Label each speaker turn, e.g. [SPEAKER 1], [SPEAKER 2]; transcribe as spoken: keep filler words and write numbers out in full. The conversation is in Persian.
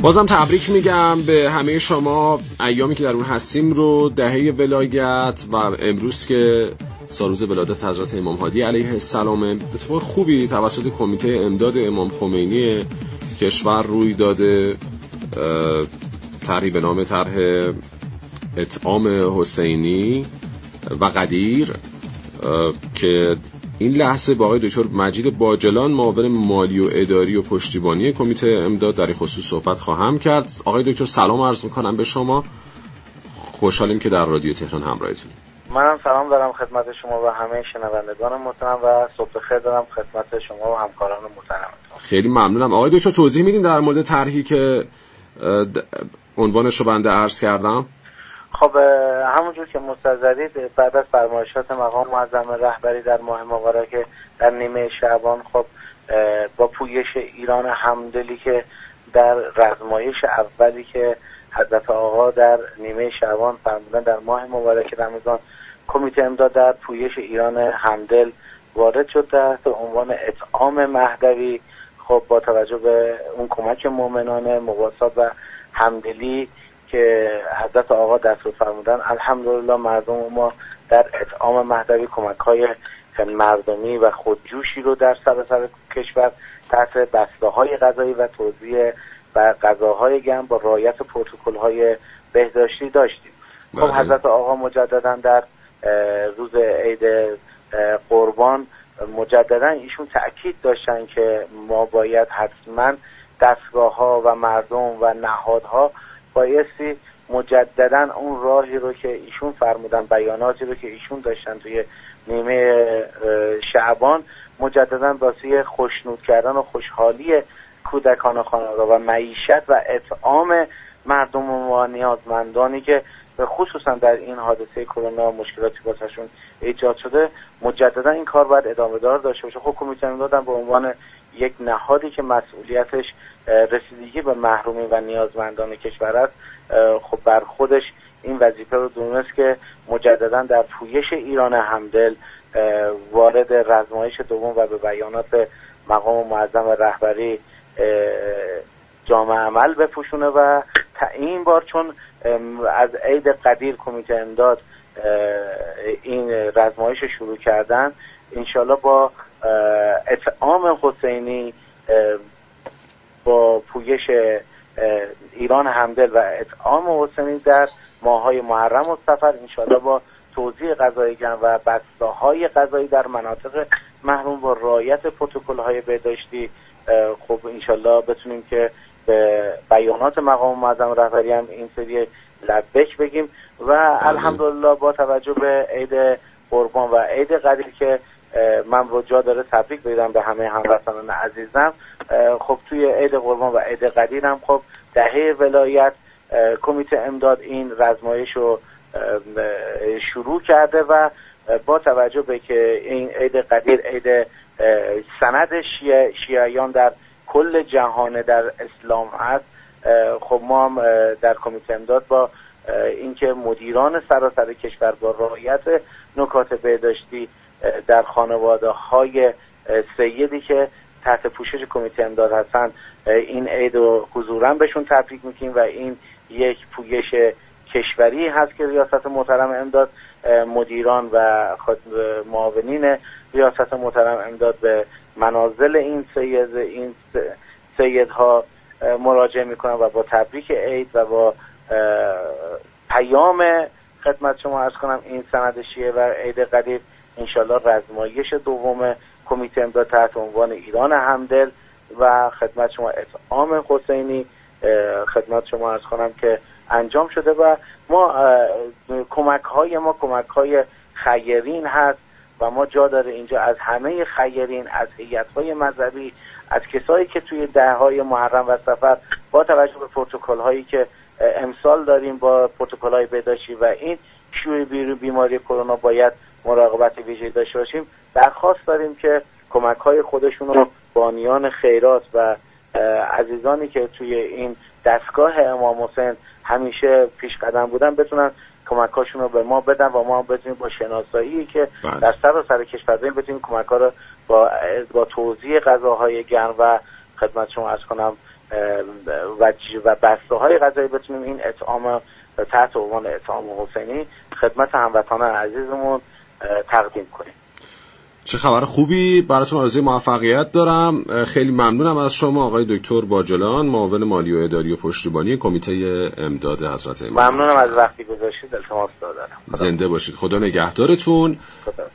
[SPEAKER 1] بازم تبریک میگم به همه شما. ایامی که در اون هستیم رو، دهه ولایت و امروز که سالروز ولادت حضرت امام هادی علیه السلام، اتفاق خوبی توسط کمیته امداد امام خمینی کشور روی داده. طرحی به نام طرح اطعام حسینی و قدیر که این لحظه با آقای دکتر مجید باجلان، معاون مالی و اداری و پشتیبانی کمیته امداد، در این خصوص صحبت خواهم کرد. آقای دکتر سلام عرض میکنم به شما. خوشحالیم که در رادیو تهران همراهتونیم.
[SPEAKER 2] منم سلام دارم خدمت شما و همه شنوندگان محترم و صبح خیر دارم خدمت شما و همکاران محترمتون.
[SPEAKER 1] خیلی ممنونم. آقای دکتر توضیح میدین در مورد طرحی که عنوانش رو بنده عرض کردم؟
[SPEAKER 2] خب همونجور که مستحضرید، بعد از فرمایشات مقام معظم رهبری در ماه مبارک در نیمه شعبان، خب با پویش ایران همدلی که در رزمایش اولی که حضرت آقا در نیمه شعبان فرمودن در ماه مبارک رمضان، کمیته امداد در پویش ایران همدل وارد شد تحت عنوان اطعام مهدوی. خب با توجه به اون کمک مومنانه، مواسات و همدلی که حضرت آقا دستور فرمودن، الحمدلله مردم ما در اطعام مهدوی کمک‌های مردمی و خودجوشی رو در سراسر کشور تحت بسته‌های غذایی و توزیع و غذاهای گرم با رعایت پروتکل‌های بهداشتی داشتیم. خب حضرت آقا مجددا در روز عید قربان مجددا ایشون تأکید داشتن که ما باید حتما دستگاه‌ها و مردم و نهادها بایستی مجددا اون راهی رو که ایشون فرمودن، بیاناتی رو که ایشون داشتن توی نیمه شعبان، مجددا واسه خوشنود کردن و خوشحالی کودکان خانواده و معیشت و اطعام مردم و نیازمندانی که خصوصا در این حادثه کرونا مشکلاتی واسهشون ایجاد شده، مجددا این کار باید ادامه دار داشته باشه. خب کمیته امداد به عنوان یک نهادی که مسئولیتش رسیدگی به محرومین و نیازمندان کشور است، خب بر خودش این وظیفه رو دونست که مجددا در پویش ایران همدل وارد رزمایش دوم و به بیانات مقام معظم رهبری جامع عمل بپوشونه و این بار چون از عید قدیر کمیته امداد این رزمایش شروع کردن، انشالله با اطعام حسینی، با پویش ایران همدل و اطعام حسینی در ماه‌های محرم و صفر، انشالله با توزیع غذای گرم و بسته‌های غذایی در مناطق محروم با رعایت پروتکل‌های بهداشتی، خب انشالله بتونیم که به بیانات مقام معظم رهبری هم این سری لبیک بگیم و الحمدلله با توجه به عید قربان و عید قدیر که من رو جا داره تبریک بگم به همه هموطنان عزیزم. خب توی عید قربان و عید قدیر هم خب دهه ولایت کمیته امداد این رزمایش رو شروع کرده و با توجه به که این عید قدیر عید سند شیعه شیعیان در کل جهان در اسلام هست، خب ما هم در کمیته امداد با اینکه مدیران سراسر کشور با رعایت نکات بهداشتی در خانواده های سیدی که تحت پوشش کمیته امداد هستن، این عید رو حضوراً بهشون تبریک میگیم و این یک پویش کشوری هست که ریاست محترم امداد، مدیران و معاونین ریاست محترم امداد به منازل این سید این سیدها مراجعه میکنن و با تبریک عید و با پیام خدمت شما عرض کنم این سند شیعه و عید قدیر انشالله رزمایش دوم کمیته امداد تحت عنوان ایران همدل و خدمت شما اطعام حسینی خدمت شما عرض کنم که انجام شده و ما کمک های ما کمک های خیرین هست و ما جا داره اینجا از همه خیرین، از هیئت‌های مذهبی، از کسایی که توی دههای محرم و صفر با توجه به پروتکل‌هایی که امسال داریم با پروتکل‌های بهداشتی و این شیوع بیماری کرونا باید مراقبت ویژه‌ای داشته باشیم، درخواست داریم که کمک‌های خودشون رو بانیان خیرات و عزیزانی که توی این دستگاه امام حسین همیشه پیش قدم بودن بتونن کمک‌هاشون رو به ما بدن و ما بتونیم با شناسایی که بله. در سراسر کشور داریم بتونیم کمک‌ها رو با با توزیع غذاهای گرم و خدمت شما عرض کنم و و بسته های غذایی بتونیم این اطعام تحت عنوان اطعام حسینی خدمت هموطنان عزیزمون تقدیم کنیم.
[SPEAKER 1] چه خبر خوبی، براتون آرزوی موفقیت دارم. خیلی ممنونم از شما آقای دکتر باجلان، معاون مالی و اداری و پشتیبانی کمیته امداد حضرت امام.
[SPEAKER 2] ممنونم از وقتی گذاشتید، التماس دارم.
[SPEAKER 1] زنده باشید، خدا نگهدارتون.
[SPEAKER 2] خدا.